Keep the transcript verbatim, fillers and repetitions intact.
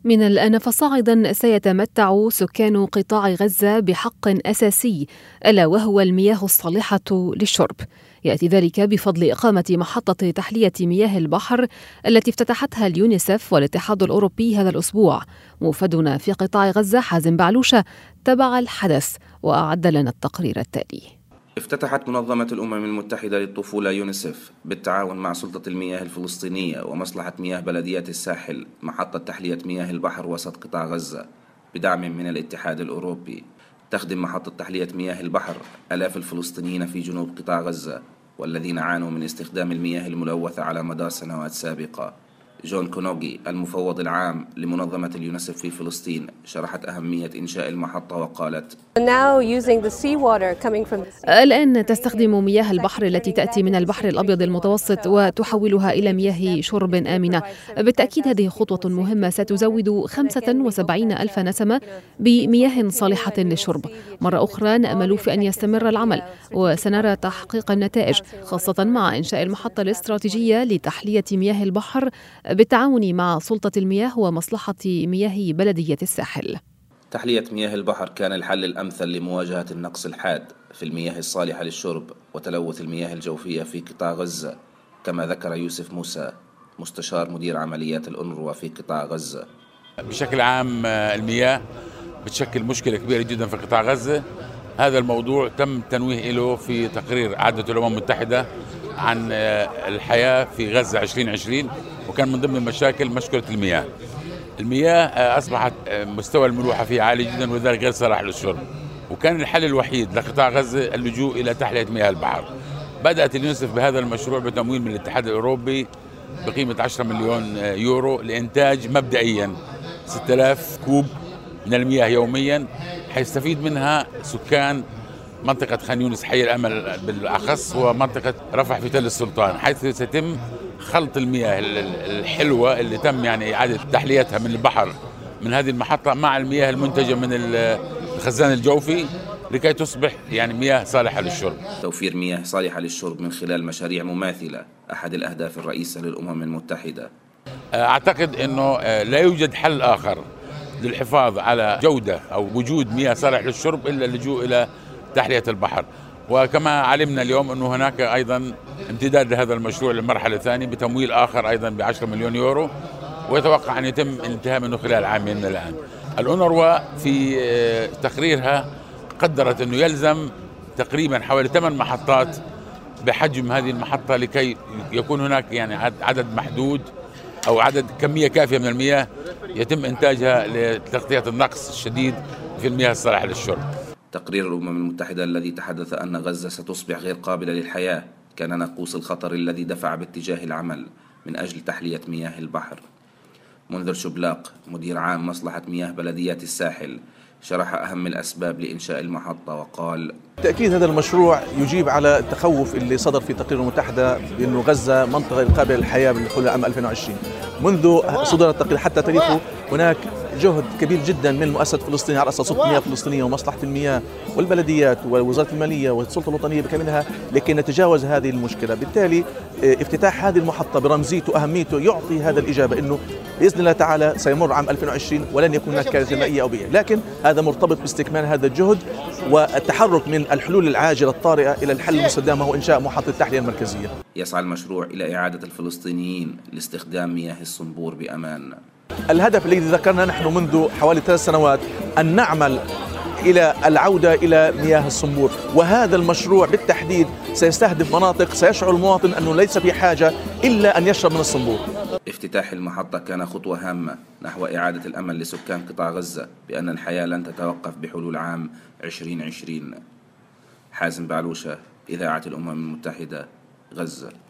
من الآن فصاعدا سيتمتع سكان قطاع غزة بحق أساسي، ألا وهو المياه الصالحة للشرب. يأتي ذلك بفضل إقامة محطة تحلية مياه البحر التي افتتحتها اليونيسف والاتحاد الأوروبي هذا الأسبوع. موفدنا في قطاع غزة حازم بعلوشة تبع الحدث وأعد لنا التقرير التالي. افتتحت منظمة الأمم المتحدة للطفولة يونيسف بالتعاون مع سلطة المياه الفلسطينية ومصلحة مياه بلديات الساحل محطة تحلية مياه البحر وسط قطاع غزة بدعم من الاتحاد الأوروبي. تخدم محطة تحلية مياه البحر آلاف الفلسطينيين في جنوب قطاع غزة والذين عانوا من استخدام المياه الملوثة على مدار سنوات سابقة. جون كونوغي المفوض العام لمنظمة اليونيسف في فلسطين شرحت أهمية إنشاء المحطة وقالت: الآن تستخدم مياه البحر التي تأتي من البحر الأبيض المتوسط وتحولها إلى مياه شرب آمنة. بالتأكيد هذه خطوة مهمة ستزود خمسة وسبعين ألف نسمة بمياه صالحة للشرب. مرة أخرى نأمل في أن يستمر العمل وسنرى تحقيق النتائج، خاصة مع إنشاء المحطة الاستراتيجية لتحلية مياه البحر بالتعاون مع سلطة المياه ومصلحة مياه بلدية الساحل. تحلية مياه البحر كان الحل الأمثل لمواجهة النقص الحاد في المياه الصالحة للشرب وتلوث المياه الجوفية في قطاع غزة، كما ذكر يوسف موسى مستشار مدير عمليات الأونروا في قطاع غزة. بشكل عام المياه بتشكل مشكلة كبيرة جدا في قطاع غزة. هذا الموضوع تم التنويه له في تقرير عادة الأمم المتحدة عن الحياة في غزة عشرين عشرين، وكان من ضمن المشاكل مشكلة المياه. المياه أصبحت مستوى الملوحة فيها عالي جدا وذلك غير صالح للشرب، وكان الحل الوحيد لقطاع غزة اللجوء إلى تحلية مياه البحر. بدأت اليونيسف بهذا المشروع بتمويل من الاتحاد الأوروبي بقيمة عشرة مليون يورو لإنتاج مبدئيا ستة آلاف كوب من المياه يوميا، حيستفيد منها سكان منطقة خان يونس حي الأمل بالأخص ومنطقة رفح في تل السلطان، حيث سيتم خلط المياه الحلوة اللي تم يعني إعادة تحليتها من البحر من هذه المحطة مع المياه المنتجة من الخزان الجوفي لكي تصبح يعني مياه صالحة للشرب. توفير مياه صالحة للشرب من خلال مشاريع مماثلة أحد الأهداف الرئيسة للأمم المتحدة. أعتقد أنه لا يوجد حل آخر للحفاظ على جودة أو وجود مياه صالحة للشرب إلا اللجوء إلى تحلية البحر. وكما علمنا اليوم أنه هناك أيضا امتداد لهذا المشروع للمرحلة الثانية بتمويل آخر أيضا بعشرة مليون يورو، ويتوقع أن يتم الانتهاء منه خلال عامين من الآن. الأونروا في تقريرها قدرت أنه يلزم تقريبا حوالي ثمان محطات بحجم هذه المحطة لكي يكون هناك يعني عدد محدود أو عدد كمية كافية من المياه يتم إنتاجها لتغطية النقص الشديد في المياه الصالحة للشرب. تقرير الأمم المتحدة الذي تحدث أن غزة ستصبح غير قابلة للحياة كان ناقوس الخطر الذي دفع باتجاه العمل من أجل تحلية مياه البحر. منذر شبلاق مدير عام مصلحة مياه بلديات الساحل شرح أهم الأسباب لإنشاء المحطة وقال: بالتأكيد هذا المشروع يجيب على التخوف اللي صدر في تقرير الأمم المتحدة بأنه غزة منطقة غير قابلة للحياة بالحلول عام ألفين وعشرين. منذ صدور التقرير حتى تاريخه هناك جهد كبير جدا من المؤسسة الفلسطينية على رأس سلطة المياه الفلسطينية ومصلحة المياه والبلديات ووزارة المالية والسلطة الوطنية بكاملها لكي نتجاوز هذه المشكلة. بالتالي افتتاح هذه المحطة برمزيته وأهميته يعطي هذا الإجابة أنه بإذن الله تعالى سيمر عام ألفين وعشرين ولن يكون هناك كارثة مائية أو بيئية، لكن هذا مرتبط باستكمال هذا الجهد والتحرك من الحلول العاجلة الطارئة إلى الحل المستدام وهو إنشاء محطة التحلية المركزية. يسعى المشروع إلى إعادة الفلسطينيين لاستخدام مياه الصنبور بأمان. الهدف الذي ذكرنا نحن منذ حوالي ثلاث سنوات أن نعمل إلى العودة إلى مياه الصنبور، وهذا المشروع بالتحديد سيستهدف مناطق سيشعر المواطن أنه ليس في حاجة إلا أن يشرب من الصنبور. افتتاح المحطة كان خطوة هامة نحو إعادة الأمل لسكان قطاع غزة بأن الحياة لن تتوقف بحلول عام عشرين عشرين. حازم بعلوشة، إذاعة الأمم المتحدة، غزة.